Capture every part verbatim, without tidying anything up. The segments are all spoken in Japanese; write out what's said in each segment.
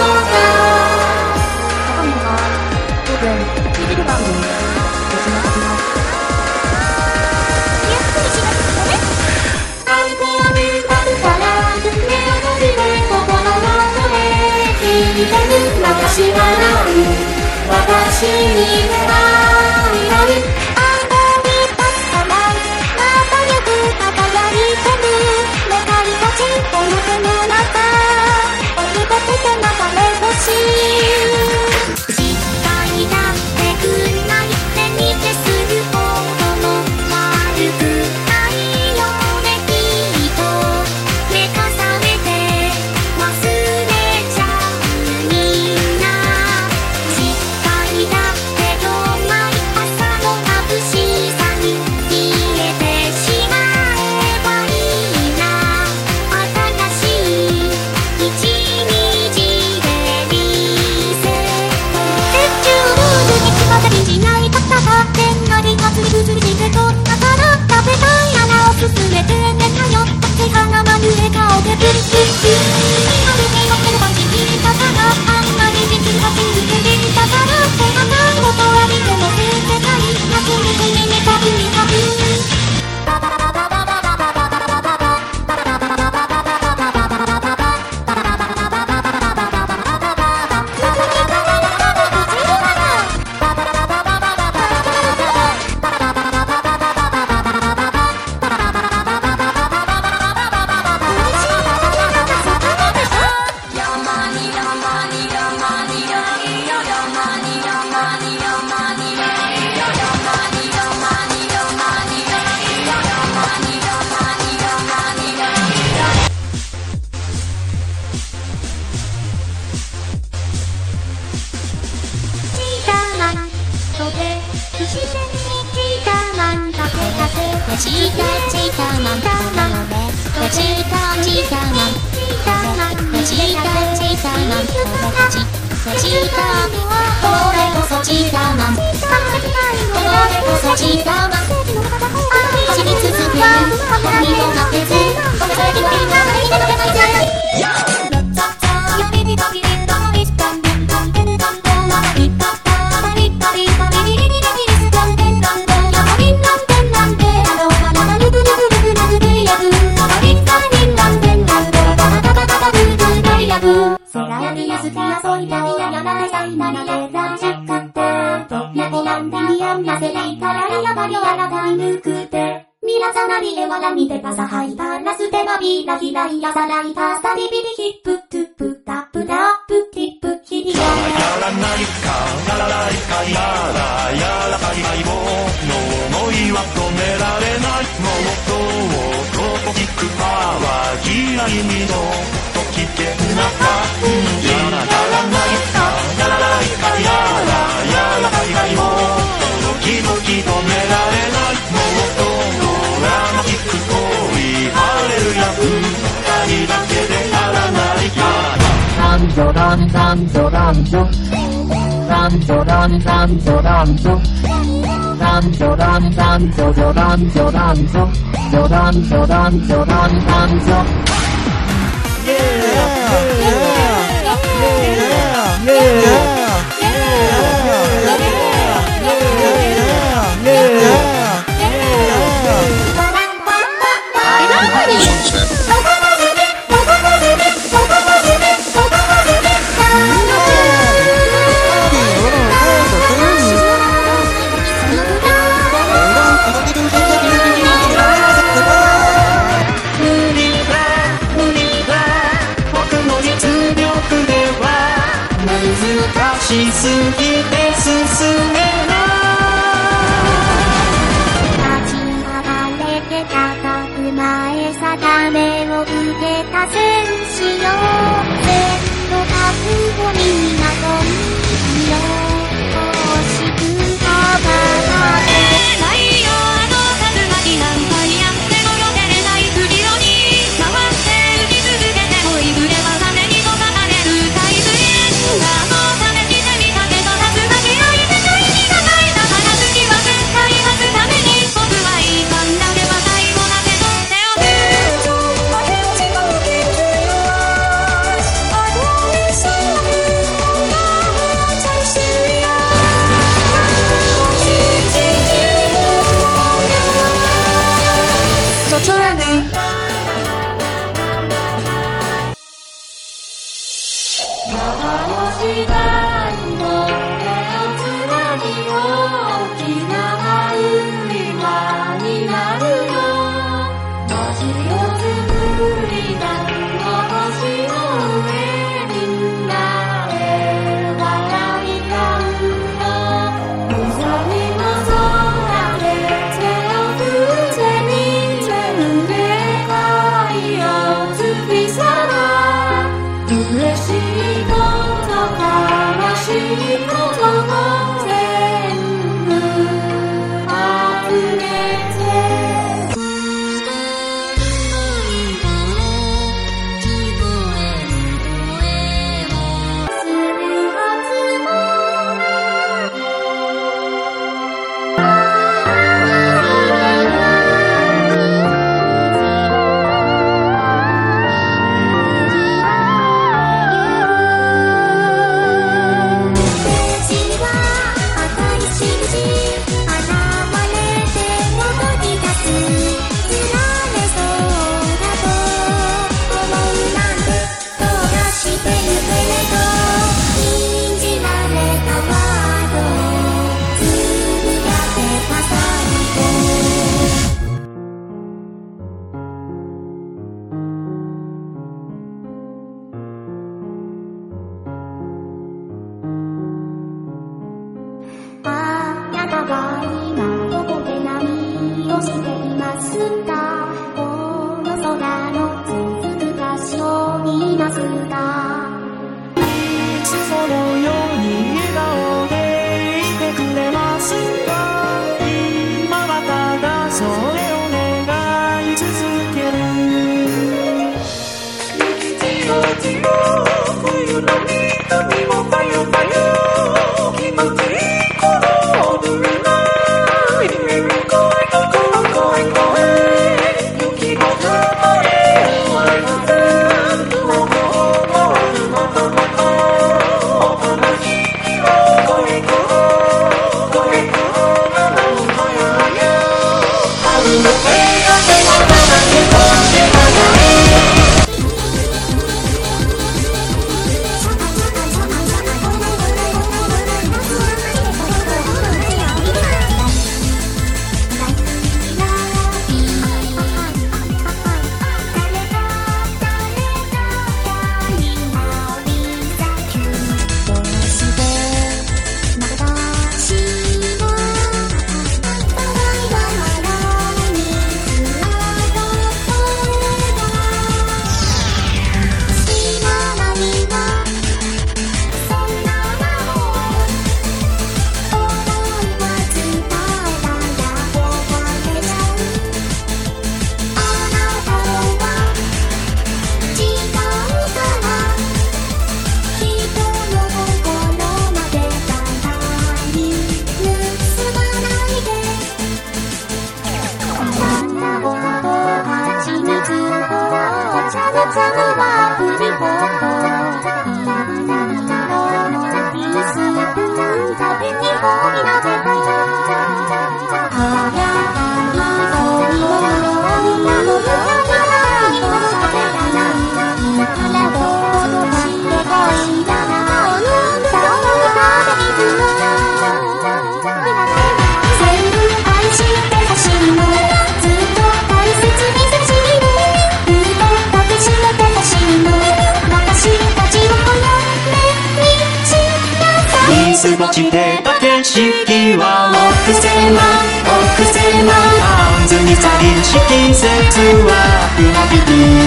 私は私にはない。あのに立ったままたよく輝いてるメダルたちこの手の中追いかけて流れ星失敗だってくんないで見てするほども悪くないよねきっと目重ねて忘れちゃうみんな失敗だってどんな朝の眩しさに消えてしまえばいいな新しい一日でリセット鉄柱ルールに決まったりしないたったがってなりがつり崩れしてとだから食べたい穴を進めてねたよ手鼻まぬ笑顔でブッブッブッ今で手の手の感じにたからあんなに実がついてるだから手がないことは見ても捨てたい夏に夢にたぶりたぶババババババババババババチーターチーターマンなのでチーターチーターマンチーターチーターマンチーターこれこそチーターマンこれこそチーターマン走り続ける何も負けずこの先のみんながいてのけないぜ世界に譲って遊いたいややられたいならでラジックってと猫なんでにあんなせいたらやばりをあなたに抜くてミラさなりえわらみてパサハイタラステマビラヒライヤサライタサリビリヒップトゥプタップダップティップヒリガやらないかやらないかやらやらかい愛をの思いは止められないもっとオートキックパワー嫌いにの危険な感じやらないかやらないかやらやらかい愛をドキドキ止められないもっとドラマチック行為ハレルヤ二人だけでやらないか男女男男女男女男女男男女男女男女男男女女男女男女女男女男女男男女Yeah, yeah, yeah, yeah, yeah, yeah,難しすぎて進めない立ち上がれて高く前定めを受けた戦士よ全部覚悟になどによ欲しくかばられないよあの数が何回やってもよけれない不器用に回って打ち続けてもいずれは羽に飛ばされるタイプへがもう試してみたけどさすが落ちてた景色は億千万億千万パウンズに寂しき季節は船び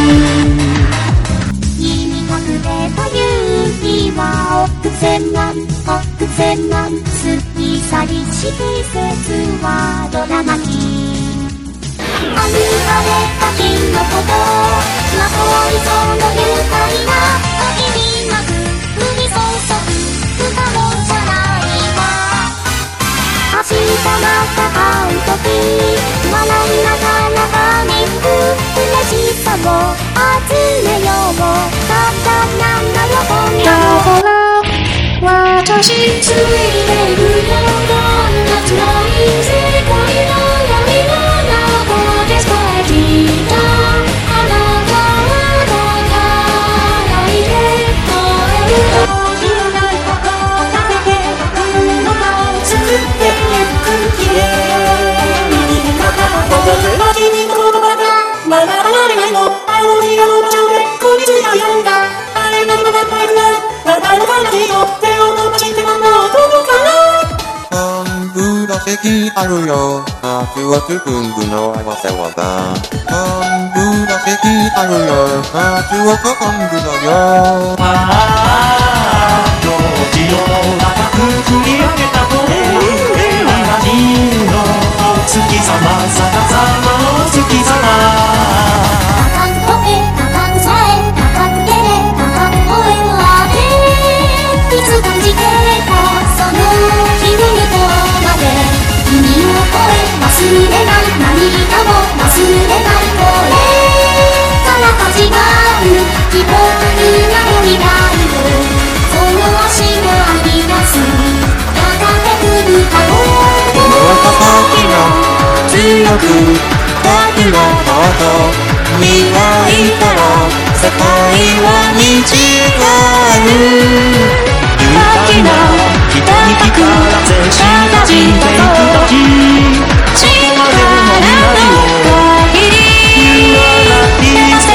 き君がくれた勇気は億千万億千万過ぎ去りし季節はドラマキあぬられた日のことまとわりそうの愉快な限りなく降り注ぐ不可能じゃないわ明日また会うとき笑いながらハミング嬉しさを集めよう簡単なんだよこんなのだから私ついてるよどんな辛い世界の闇の中で伝えていたあなたはどうかないで声を席あるよ。夏はスプーンの合わせ技。昆布が席あるよ。夏は昆布だよ。 ああ、どうしよう。高く振り上げたこれは何のお月様、逆さまお月様。 高く飛べ、高くさえ、高く出れ、高く声を上げ、いつ感じてたその日の向こうまで海を越え忘れない涙も忘れないこれから始まる希望な未来をその足がありますやがて来るだろうこの時が強くだけのこと未来から世界は見違う大きな瞳から全身が散っていくとき力の限り言わないぜ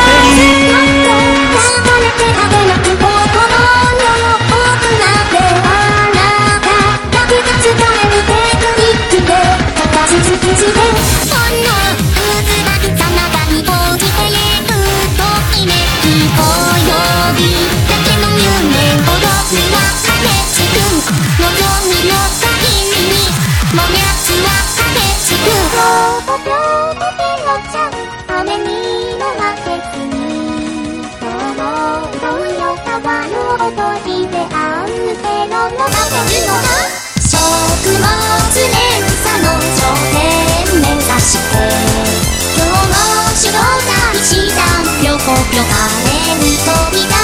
流れてはげなく心の奥まであなただけが伝えるテクニックで形づくしてほんの渦巻きさながに応じてゆくときめきおよびだけの夢ほどつは激しく望みの先にもやつは激しくぴょーとぴょーとぴろちゃん雨にも負けずに今日も遠いよ川の音してあうけのの風にのな食物連鎖の頂点目指して今日も手動大師団ぴょこぴょかれる扉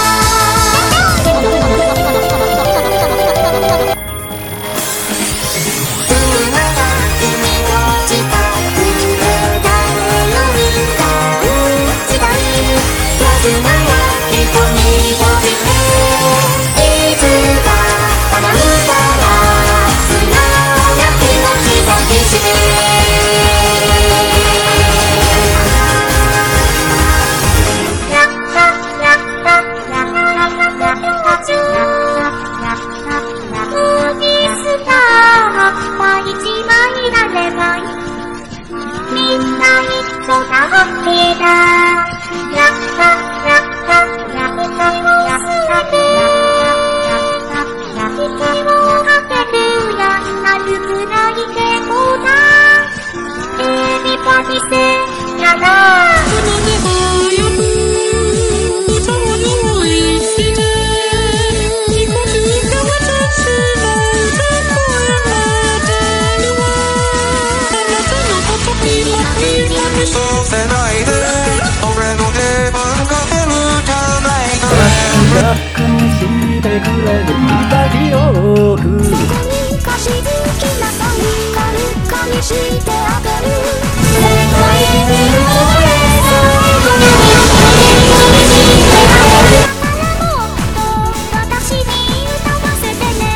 バックにしてくれるラジオークそこに歌詞好きなさんかるかにしてあげる世界に生まれたこの日をにしてあげるだからもっと私に歌わせてね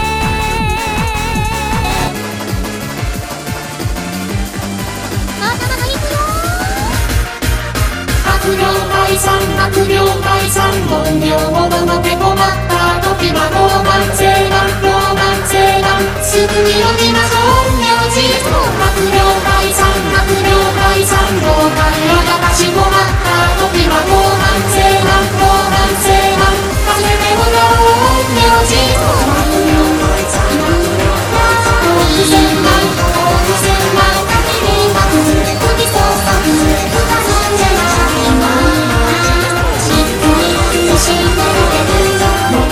まだまだいくよ悪霊退散悪霊退散本名をのけ困った時はローマンセダンローマンセダンすぐに呼びましょう名字悪霊退散悪霊退散老眼やがかし困った時はローマンセダンローマンセダン初めてもらおう名字悪霊退散億千万億千万限りなく吹き注ぐ深さんじゃない今しっかりとしてるけど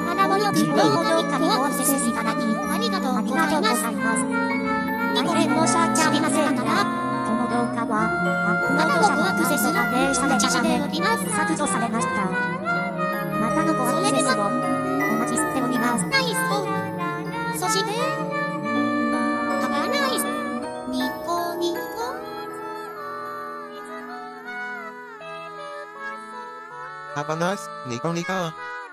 穴子よくごほどいかにおアクセスいただき、ありがとうございます。ニコレ申し訳ありませんが、この動画は、アップ者のアクセスが停止されたため、削除されました。またのごアクセスをお待ちしております。ナイス。そして、ハバナイス。ニコニコ。 Have a nice ニコニコ。